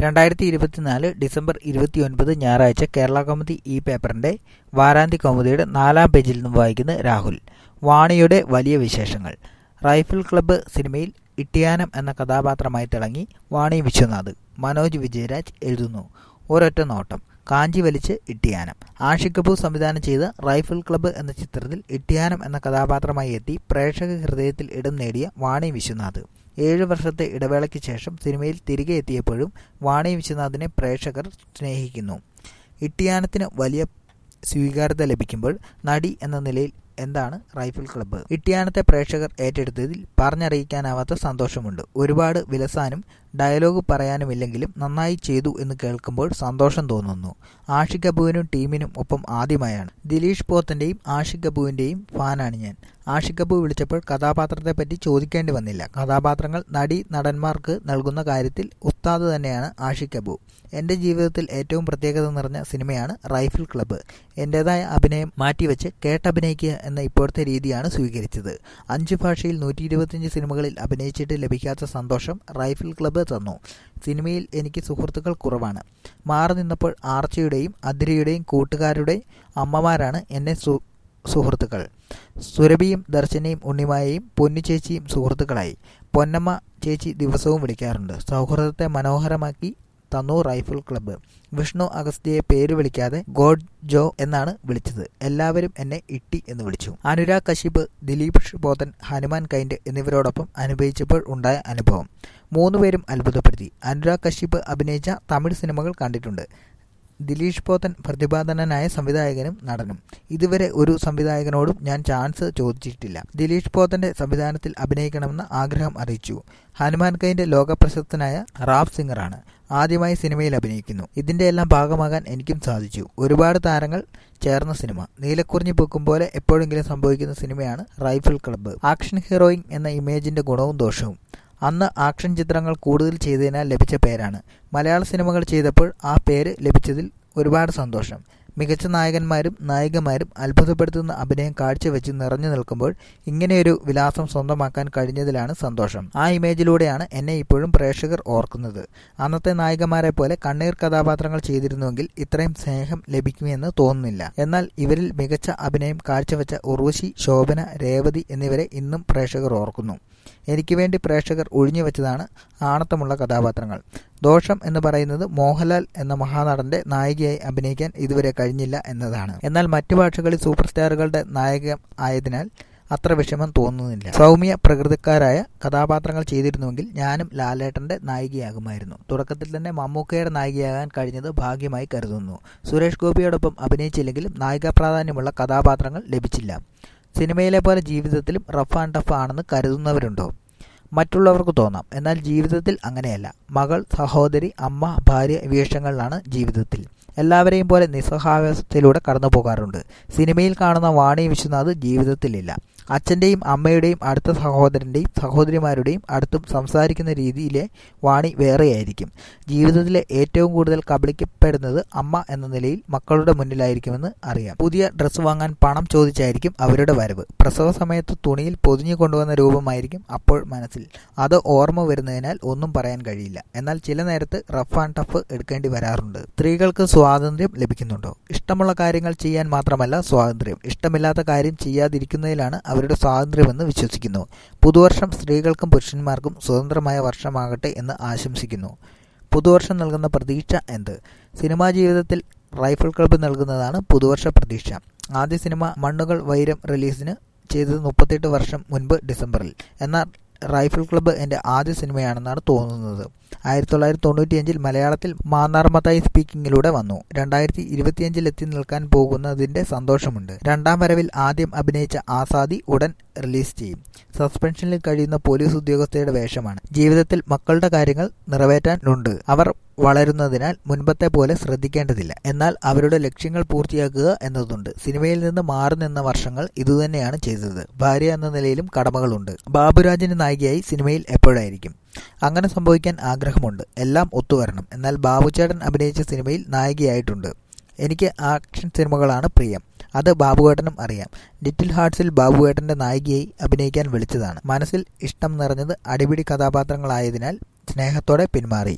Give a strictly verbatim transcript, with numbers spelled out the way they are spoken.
രണ്ടായിരത്തി ഇരുപത്തിനാല് ഡിസംബർ ഇരുപത്തിയൊൻപത് ഞായറാഴ്ച കേരള കൗമുദി ഈ പേപ്പറിന്റെ വാരാന്ത്യ കൗമുദിയുടെ നാലാം പേജിൽ നിന്നും വായിക്കുന്ന രാഹുൽ. വാണിയുടെ വലിയ വിശേഷങ്ങൾ. റൈഫിൾ ക്ലബ്ബ് സിനിമയിൽ ഇട്ടിയാനം എന്ന കഥാപാത്രമായി തിളങ്ങി വാണി വിശ്വനാഥ്. മനോജ് വിജയരാജ് എഴുതുന്നു. ഒരൊറ്റ നോട്ടം. കാഞ്ചി വലിച്ച് ഇട്ടിയാനം. ആഷിഖ് കപൂർ സംവിധാനം ചെയ്ത റൈഫിൾ ക്ലബ്ബ് എന്ന ചിത്രത്തിൽ ഇട്ടിയാനം എന്ന കഥാപാത്രമായി എത്തി പ്രേക്ഷക ഹൃദയത്തിൽ ഇടം നേടിയ വാണി വിശ്വനാഥ് ഏഴു വർഷത്തെ ഇടവേളയ്ക്ക് ശേഷം സിനിമയിൽ തിരികെ എത്തിയപ്പോഴും വാണി വിശ്വനാഥിനെ പ്രേക്ഷകർ സ്നേഹിക്കുന്നു. ഇട്ടിയാനത്തിന് വലിയ സ്വീകാര്യത ലഭിക്കുമ്പോൾ നടി എന്ന നിലയിൽ എന്താണ് റൈഫിൾ ക്ലബ്ബ്? ഇട്ടിയാനത്തെ പ്രേക്ഷകർ ഏറ്റെടുത്തതിൽ പറഞ്ഞറിയിക്കാനാവാത്ത സന്തോഷമുണ്ട്. ഒരുപാട് വിലസാനും ഡയലോഗ് പറയാനുമില്ലെങ്കിലും നന്നായി ചെയ്തു എന്ന് കേൾക്കുമ്പോൾ സന്തോഷം തോന്നുന്നു. ആഷിഖ് കപൂറിനും ടീമിനും ഒപ്പം ആദ്യമായാണ്. ദിലീഷ് പോത്തന്റെയും ആഷിഖ് കപൂറിന്റെയും ഫാനാണ് ഞാൻ. ആഷിഖ് കപൂർ വിളിച്ചപ്പോൾ കഥാപാത്രത്തെപ്പറ്റി ചോദിക്കേണ്ടി വന്നില്ല. കഥാപാത്രങ്ങൾ നടി നടന്മാർക്ക് നൽകുന്ന കാര്യത്തിൽ ഉസ്താദ് തന്നെയാണ് ആഷിഖ് കപൂർ. എൻ്റെ ജീവിതത്തിൽ ഏറ്റവും പ്രത്യേകത നിറഞ്ഞ സിനിമയാണ് റൈഫിൾ ക്ലബ്ബ്. എൻ്റെതായ അഭിനയം മാറ്റിവെച്ച് കേട്ടഭിനയിക്കുക എന്ന ഇപ്പോഴത്തെ രീതിയാണ് സ്വീകരിച്ചത്. അഞ്ച് ഭാഷയിൽ നൂറ്റി ഇരുപത്തിയഞ്ച് സിനിമകളിൽ അഭിനയിച്ചിട്ട് ലഭിക്കാത്ത സന്തോഷം റൈഫിൾ ക്ലബ്ബ് തന്നു. സിനിമയിൽ എനിക്ക് സുഹൃത്തുക്കൾ കുറവാണ്. മാറി നിന്നപ്പോൾ ആർച്ചയുടെയും അതിരയുടെയും കൂട്ടുകാരുടെയും അമ്മമാരാണ് എന്നെ സു സുഹൃത്തുക്കൾ. സുരഭിയും ദർശനയും ഉണ്ണിമായയും പൊന്നു ചേച്ചിയും സുഹൃത്തുക്കളായി. പൊന്നമ്മ ചേച്ചി ദിവസവും വിളിക്കാറുണ്ട്. സൗഹൃദത്തെ മനോഹരമാക്കി തന്നു റൈഫിൾ ക്ലബ്ബ്. വിഷ്ണു അഗസ്ത്യയെ പേര് വിളിക്കാതെ ഗോഡ് ജോ എന്നാണ് വിളിച്ചത്. എല്ലാവരും എന്നെ ഇട്ടി എന്ന് വിളിച്ചു. അനുരാഗ് കശ്യപ്, ദിലീപ് പോത്തൻ, ഹനുമാൻ കൈൻഡ് എന്നിവരോടൊപ്പം അനുഭവിച്ചപ്പോൾ ഉണ്ടായ അനുഭവം മൂന്നുപേരും അത്ഭുതപ്പെടുത്തി. അനുരാഗ് കശ്യപ് അഭിനയിച്ച തമിഴ് സിനിമകൾ കണ്ടിട്ടുണ്ട്. ദിലീഷ് പോത്തൻ പ്രതിഭാധനനായ സംവിധായകനും നടനും. ഇതുവരെ ഒരു സംവിധായകനോടും ഞാൻ ചാൻസ് ചോദിച്ചിട്ടില്ല. ദിലീഷ് പോത്തന്റെ സംവിധാനത്തിൽ അഭിനയിക്കണമെന്ന് ആഗ്രഹം അറിയിച്ചു. ഹനുമാൻ കൈൻഡ് ലോകപ്രശസ്തനായ റാപ്പ് സിംഗറാണ്. ആദ്യമായി സിനിമയിൽ അഭിനയിക്കുന്നു. ഇതിന്റെ എല്ലാം ഭാഗമാകാൻ എനിക്കും സാധിച്ചു. ഒരുപാട് താരങ്ങൾ ചേർന്ന സിനിമ. നീലക്കുറിഞ്ഞി പൂക്കും പോലെ എപ്പോഴെങ്കിലും സംഭവിക്കുന്ന സിനിമയാണ് റൈഫിൾ ക്ലബ്ബ്. ആക്ഷൻ ഹീറോയിൻ എന്ന ഇമേജിന്റെ ഗുണവും ദോഷവും. അന്ന് ആക്ഷൻ ചിത്രങ്ങൾ കൂടുതൽ ചെയ്തതിനാൽ ലഭിച്ച പേരാണ്. മലയാള സിനിമകൾ ചെയ്തപ്പോൾ ആ പേര് ലഭിച്ചതിൽ ഒരുപാട് സന്തോഷം. മികച്ച നായകന്മാരും നായികമാരും അത്ഭുതപ്പെടുത്തുന്ന അഭിനയം കാഴ്ചവെച്ച് നിറഞ്ഞു നിൽക്കുമ്പോൾ ഇങ്ങനെയൊരു വിലാസം സ്വന്തമാക്കാൻ കഴിഞ്ഞതിലാണ് സന്തോഷം. ആ ഇമേജിലൂടെയാണ് എന്നെ ഇപ്പോഴും പ്രേക്ഷകർ ഓർക്കുന്നത്. അന്നത്തെ നായികമാരെ പോലെ കണ്ണീർ കഥാപാത്രങ്ങൾ ചെയ്തിരുന്നുവെങ്കിൽ ഇത്രയും സ്നേഹം ലഭിക്കുമെന്ന് തോന്നുന്നില്ല. എന്നാൽ ഇവരിൽ മികച്ച അഭിനയം കാഴ്ചവെച്ച ഉർവശി, ശോഭന, രേവതി എന്നിവരെ ഇന്നും പ്രേക്ഷകർ ഓർക്കുന്നു. എനിക്ക് വേണ്ടി പ്രേക്ഷകർ ഒഴിഞ്ഞുവെച്ചതാണ് ആണത്തമുള്ള കഥാപാത്രങ്ങൾ. ദോഷം എന്ന് പറയുന്നത് മോഹൻലാൽ എന്ന മഹാനടന്റെ നായികയായി അഭിനയിക്കാൻ ഇതുവരെ കഴിഞ്ഞില്ല എന്നതാണ്. എന്നാൽ മറ്റു ഭാഷകളിൽ സൂപ്പർ സ്റ്റാറുകളുടെ നായക ആയതിനാൽ അത്ര വിഷമം തോന്നുന്നില്ല. സൗമ്യ പ്രകൃതിക്കാരായ കഥാപാത്രങ്ങൾ ചെയ്തിരുന്നുവെങ്കിൽ ഞാനും ലാലേട്ടന്റെ നായികയാകുമായിരുന്നു. തുടക്കത്തിൽ തന്നെ മമ്മൂക്കയുടെ നായികയാകാൻ കഴിഞ്ഞത് ഭാഗ്യമായി കരുതുന്നു. സുരേഷ് ഗോപിയോടൊപ്പം അഭിനയിച്ചില്ലെങ്കിലും നായിക പ്രാധാന്യമുള്ള കഥാപാത്രങ്ങൾ ലഭിച്ചില്ല. സിനിമയിലെ പോലെ ജീവിതത്തിലും റഫ് ആൻഡ് ടഫ് ആണെന്ന് കരുതുന്നവരുണ്ടോ? മറ്റുള്ളവർക്ക് തോന്നാം. എന്നാൽ ജീവിതത്തിൽ അങ്ങനെയല്ല. മകൾ, സഹോദരി, അമ്മ, ഭാര്യ വേഷങ്ങളിലാണ് ജീവിതത്തിൽ. എല്ലാവരെയും പോലെ നിസ്സഹായാവസ്ഥയിലൂടെ കടന്നു പോകാറുണ്ട്. സിനിമയിൽ കാണുന്ന വാണി വിശ്വനാഥ് ജീവിതത്തിലില്ല. അച്ഛൻ്റെയും അമ്മയുടെയും അടുത്ത സഹോദരൻ്റെയും സഹോദരിമാരുടെയും അടുത്തും സംസാരിക്കുന്ന രീതിയിലെ വാണി വേറെയായിരിക്കും. ജീവിതത്തിലെ ഏറ്റവും കൂടുതൽ കബളിക്കപ്പെടുന്നത് അമ്മ എന്ന നിലയിൽ മക്കളുടെ മുന്നിലായിരിക്കുമെന്ന് അറിയാം. പുതിയ ഡ്രസ്സ് വാങ്ങാൻ പണം ചോദിച്ചായിരിക്കും അവരുടെ വരവ്. പ്രസവ സമയത്ത് തുണിയിൽ പൊതിഞ്ഞു കൊണ്ടുവന്ന രൂപമായിരിക്കും അപ്പോൾ മനസ്സിൽ. അത് ഓർമ്മ വരുന്നതിനാൽ ഒന്നും പറയാൻ കഴിയില്ല. എന്നാൽ ചില നേരത്ത് റഫ് ആൻഡ് ടഫ് എടുക്കേണ്ടി വരാറുണ്ട്. സ്ത്രീകൾക്ക് സ്വാതന്ത്ര്യം ലഭിക്കുന്നുണ്ടോ? ഇഷ്ടമുള്ള കാര്യങ്ങൾ ചെയ്യാൻ മാത്രമല്ല സ്വാതന്ത്ര്യം. ഇഷ്ടമില്ലാത്ത കാര്യം ചെയ്യാതിരിക്കുന്നതിലാണ് അവരുടെ സ്വാതന്ത്ര്യമെന്ന് വിശ്വസിക്കുന്നു. പുതുവർഷം സ്ത്രീകൾക്കും പുരുഷന്മാർക്കും സ്വതന്ത്രമായ വർഷമാകട്ടെ എന്ന് ആശംസിക്കുന്നു. പുതുവർഷം നൽകുന്ന പ്രതീക്ഷ എന്ത്? സിനിമാ ജീവിതത്തിൽ റൈഫിൾ ക്ലബ്ബ് നൽകുന്നതാണ് പുതുവർഷ പ്രതീക്ഷ. ആദ്യ സിനിമ മണ്ണുകൾ വൈരം റിലീസിന് ചെയ്തത് മുപ്പത്തെട്ട് വർഷം മുൻപ് ഡിസംബറിൽ. എന്നാൽ റൈഫിൾ ക്ലബ്ബ് എൻ്റെ ആദ്യ സിനിമയാണെന്നാണ് തോന്നുന്നത്. ആയിരത്തി തൊള്ളായിരത്തി തൊണ്ണൂറ്റിയഞ്ചിൽ മലയാളത്തിൽ മാന്നാർ മത്തായി സ്പീക്കിങ്ങിലൂടെ വന്നു. രണ്ടായിരത്തി ഇരുപത്തിയഞ്ചിൽ എത്തി നിൽക്കാൻ പോകുന്നതിൻ്റെ സന്തോഷമുണ്ട്. രണ്ടാം വരവിൽ ആദ്യം അഭിനയിച്ച ആസാദി ഉടൻ റിലീസ് ചെയ്യും. സസ്പെൻഷനിൽ കഴിയുന്ന പോലീസ് ഉദ്യോഗസ്ഥയുടെ വേഷമാണ്. ജീവിതത്തിൽ മക്കളുടെ കാര്യങ്ങൾ നിറവേറ്റാനുണ്ട്. അവർ വളരുന്നതിനാൽ മുൻപത്തെ പോലെ ശ്രദ്ധിക്കേണ്ടതില്ല. എന്നാൽ അവരുടെ ലക്ഷ്യങ്ങൾ പൂർത്തിയാക്കുക എന്നതുണ്ട്. സിനിമയിൽ നിന്ന് മാറി നിന്ന വർഷങ്ങൾ ഇതുതന്നെയാണ് ചെയ്തത്. ഭാര്യ എന്ന നിലയിലും കടമകളുണ്ട്. ബാബുരാജിന് നായികയായി സിനിമയിൽ എപ്പോഴായിരിക്കും? അങ്ങനെ സംഭവിക്കാൻ ആഗ്രഹമുണ്ട്. എല്ലാം ഒത്തുവരണം. എന്നാൽ ബാബുചേട്ടൻ അഭിനയിച്ച സിനിമയിൽ നായികയായിട്ടുണ്ട്. എനിക്ക് ആക്ഷൻ സിനിമകളാണ് പ്രിയം. അത് ബാബുവേട്ടനും അറിയാം. ലിറ്റിൽ ഹാർട്സിൽ ബാബുവേട്ടന്റെ നായികയായി അഭിനയിക്കാൻ വിളിച്ചതാണ്. മനസ്സിൽ ഇഷ്ടം നിറഞ്ഞത് അടിപിടി കഥാപാത്രങ്ങളായതിനാൽ സ്നേഹത്തോടെ പിന്മാറി.